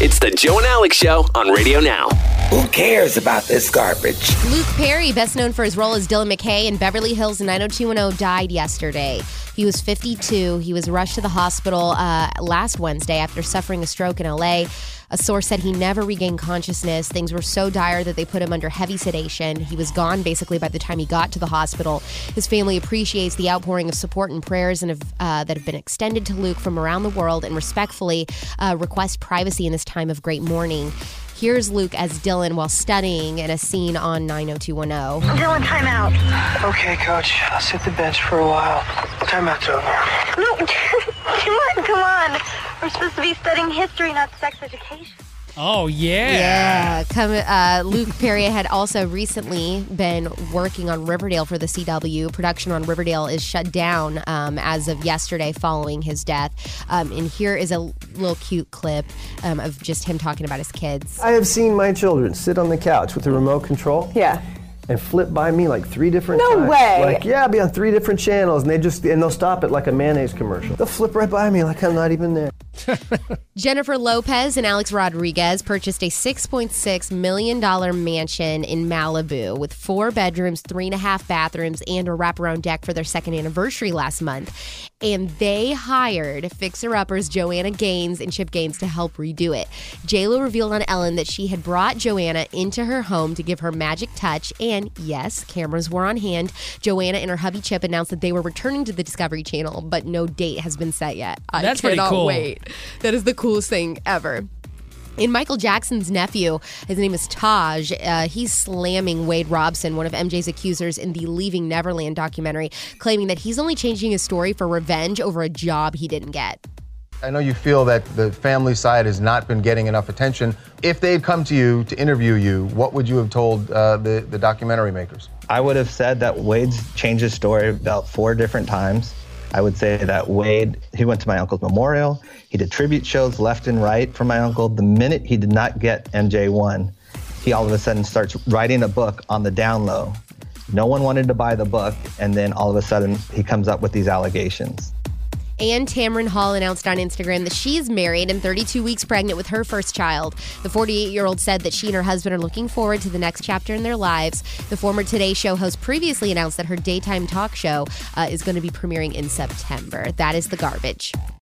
It's the Joe and Alex Show on Radio Now. Who cares about this garbage? Luke Perry, best known for his role as Dylan McKay in Beverly Hills 90210, died yesterday. He was 52. He was rushed to the hospital last Wednesday after suffering a stroke in L.A. A source said he never regained consciousness. Things were so dire that they put him under heavy sedation. He was gone basically by the time he got to the hospital. His family appreciates the outpouring of support and prayers that have been extended to Luke from around the world and respectfully request privacy in this time of great mourning. Here's Luke as Dylan while studying in a scene on 90210. Dylan, time out. Okay, Coach. I'll sit the bench for a while. Timeout's over. No, come on. We're supposed to be studying history, not sex education. Oh, yeah. Yeah. Luke Perry had also recently been working on Riverdale for the CW. Production on Riverdale is shut down as of yesterday following his death. And here is a little cute clip of just him talking about his kids. I have seen my children sit on the couch with a remote control. Yeah. And flip by me like 3 different times. No way. Like, yeah, I'll be on 3 different channels, and they'll stop it like a mayonnaise commercial. They'll flip right by me like I'm not even there. Jennifer Lopez and Alex Rodriguez purchased a $6.6 million mansion in Malibu with 4 bedrooms, 3.5 bathrooms, and a wraparound deck for their second anniversary last month. And they hired fixer-uppers Joanna Gaines and Chip Gaines to help redo it. J.Lo revealed on Ellen that she had brought Joanna into her home to give her magic touch, and yes, cameras were on hand. Joanna and her hubby Chip announced that they were returning to the Discovery Channel, but no date has been set yet. That's pretty cool. I cannot wait. That is the coolest thing ever. And Michael Jackson's nephew, his name is Taj, he's slamming Wade Robson, one of MJ's accusers in the Leaving Neverland documentary, claiming that he's only changing his story for revenge over a job he didn't get. I know you feel that the family side has not been getting enough attention. If they had come to you to interview you, what would you have told the documentary makers? I would have said that Wade's changed his story about 4 different times. I would say that Wade, he went to my uncle's memorial. He did tribute shows left and right for my uncle. The minute he did not get MJ1, he all of a sudden starts writing a book on the down low. No one wanted to buy the book, and then all of a sudden he comes up with these allegations. And Tamron Hall announced on Instagram that she is married and 32 weeks pregnant with her first child. The 48-year-old said that she and her husband are looking forward to the next chapter in their lives. The former Today Show host previously announced that her daytime talk show is going to be premiering in September. That is the garbage.